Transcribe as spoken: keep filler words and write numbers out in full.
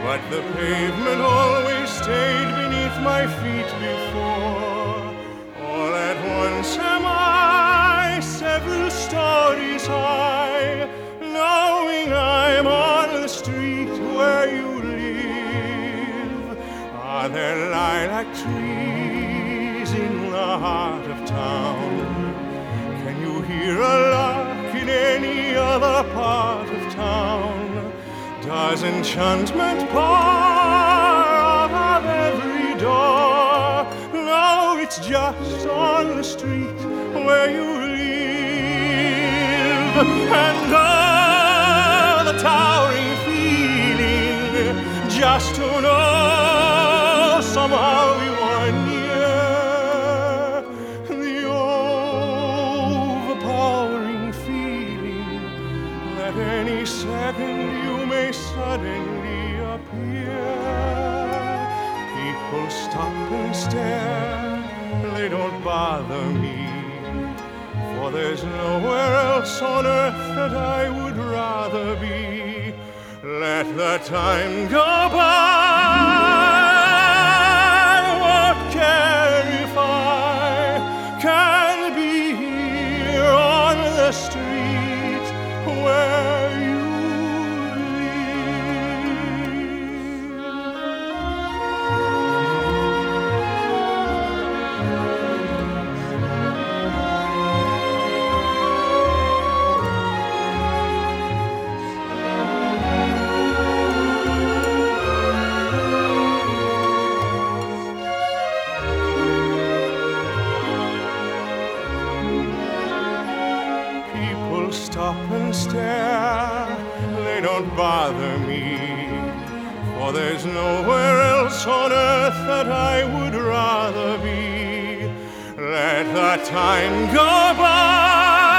but the pavement always stayed beneath my feet before. All at once am I several stories high, knowing I'm on the street where you live. Are there lilac trees in the heart of town? Can you hear a lark in any other part of town? Does enchantment pour out of every door? No, it's just on the street where you live. And oh, the towering feeling just to know somehow you are near. The overpowering feeling that any second you may suddenly appear. People stop and stare, they don't bother me, for there's nowhere else on earth that I would rather be. Let the time go by, what care if I can be here on the street where you stop and stare, they don't bother me, for there's nowhere else on earth that I would rather be. Let the time go by,